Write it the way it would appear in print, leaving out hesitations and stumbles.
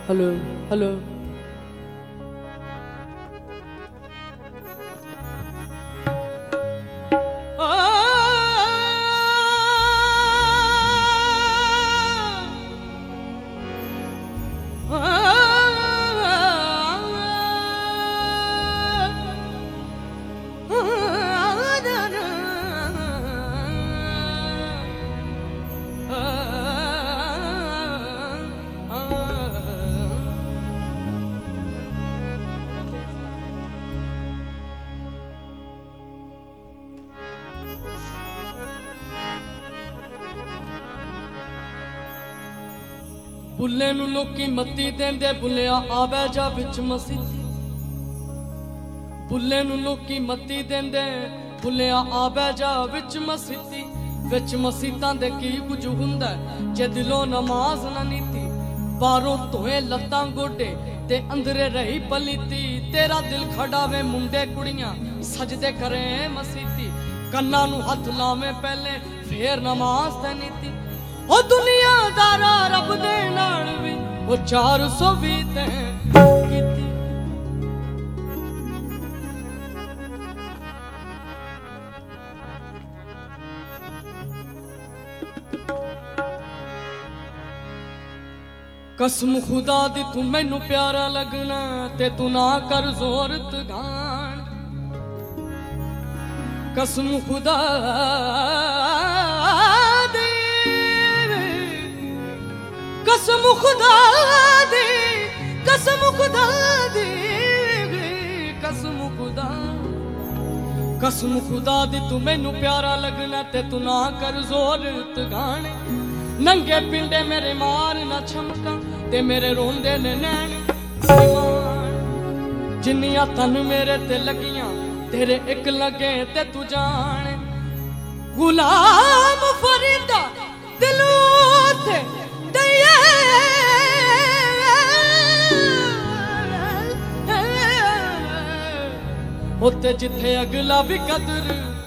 hello hello Bulleh नू लोकी मत्ती देंदे बुल्लिया आवे जा विच मसीती बुल्ले नू लोकी मत्ती देंदे बुल्लिया आवे जा विच मसीतां दे की कुछ हुंदा जे दिलों नमाज ना नीती बारों धोए लत्तां गोडे ते अंदरे रही पलीती तेरा दिल खड़ावे मुंडे कुड़ियां सजदे करे मसीती कन्ना नू हथ लावे पहले फिर नमाज ते नीती ओ दुनियादारा रब दे नाल वी ओ 420 ते कीती कसम खुदा दी तू मैनू प्यारा लगना ते तू ना कर जोरत गान कसम खुदा कसम खुदा दी कसम खुदा दी कसम खुदा दी तू मैनू प्यारा लगना ते तू ना कर जोरत गाने नंगे पिंडे मेरे मार ना छमका ते मेरे रोंदे ने नैन जिन्नियां तन मेरे ते लगियां तेरे एक लगे ते तू जाने गुलाम फरीदा दिलों ते उत्ते जिथे अगला भी कदर